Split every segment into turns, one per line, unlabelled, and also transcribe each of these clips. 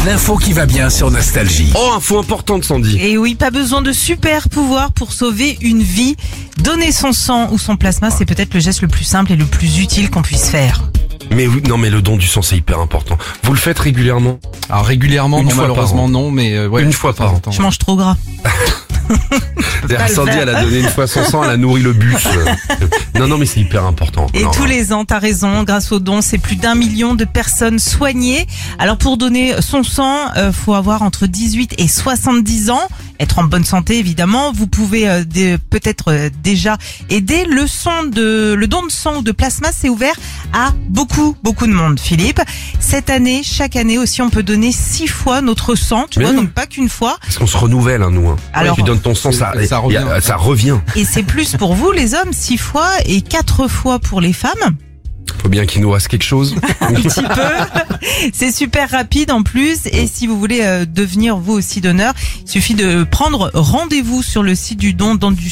L'info qui va bien sur Nostalgie.
Oh, info importante, Sandy.
Et oui, pas besoin de super pouvoir pour sauver une vie. Donner son sang ou son plasma, c'est peut-être le geste le plus simple et le plus utile qu'on puisse faire.
Mais oui, non, mais le don du sang, c'est hyper important. Vous le faites régulièrement?
Alors régulièrement,
Une
non,
fois
malheureusement
par an.
non, mais ouais,
Une fois par an.
Je mange trop gras.
C'est-à-dire,
le
Sandy,
faire.
elle a donné une fois son sang, elle a nourri le bus. Non, mais c'est hyper important.
Et
Non,
tous
non.
les ans, t'as raison, grâce aux dons, c'est plus d'1 million de personnes soignées. Alors pour donner son sang, faut avoir entre 18 et 70 ans, être en bonne santé évidemment. Vous pouvez peut-être déjà aider. Le don de sang ou de plasma, c'est ouvert à beaucoup de monde, Philippe. Cette année, chaque année aussi, on peut donner 6 fois notre sang, tu
Mais
vois,
oui.
donc pas qu'une fois.
Parce qu'on se renouvelle, hein, nous. Hein.
Alors,
tu donnes ton sang, ça
revient.
Ça revient.
Et c'est plus pour vous les hommes, 6 fois et 4 fois pour les femmes.
Faut bien qu'il nous reste quelque chose.
Un petit peu. C'est super rapide en plus. Et si vous voulez devenir vous aussi donneur, il suffit de prendre rendez-vous sur le site du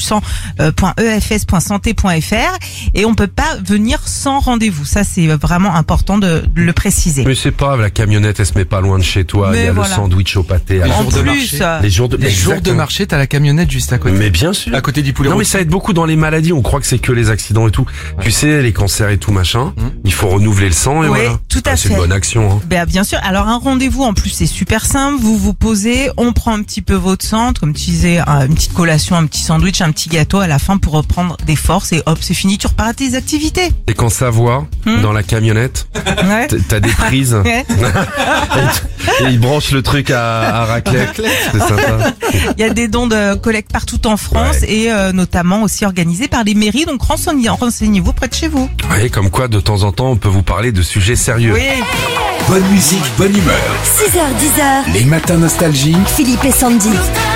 don.efs.santé.fr et on peut pas venir sans rendez-vous. Ça, c'est vraiment important de le préciser.
Mais c'est pas, la camionnette, elle se met pas loin de chez toi.
Mais
Il y a
voilà.
le sandwich au pâté.
Les
En
jours de
plus,
marché.
Les jours de,
Les jours de
Exactement.
marché, t'as la camionnette juste à côté.
Mais bien sûr.
À côté du poulet
Non, mais
rôti.
ça aide beaucoup dans les maladies. On croit que c'est que les accidents et tout. Tu sais, les cancers et tout machin. Il faut renouveler le sang et
Ouais,
voilà.
tout à
C'est
fait.
une bonne action. Hein.
Ben, bien sûr. Alors un rendez-vous en plus c'est super simple. Vous vous posez, on prend un petit peu votre sang, comme tu disais, une petite collation, un petit sandwich, un petit gâteau à la fin pour reprendre des forces et hop c'est fini. Tu repars à tes activités.
Et quand ça voit dans la camionnette,
Ouais.
t'as des prises
Ouais.
et ils branchent le truc à raclette. C'est sympa.
Il y a des dons de collecte partout en France et notamment aussi organisés par les mairies. Donc renseignez-vous près de chez vous.
Ouais, comme quoi de temps en temps on peut vous parler de sujets sérieux.
Oui.
Bonne musique, bonne humeur.
6h, 10h,
Les matins Nostalgie.
Philippe et Sandy.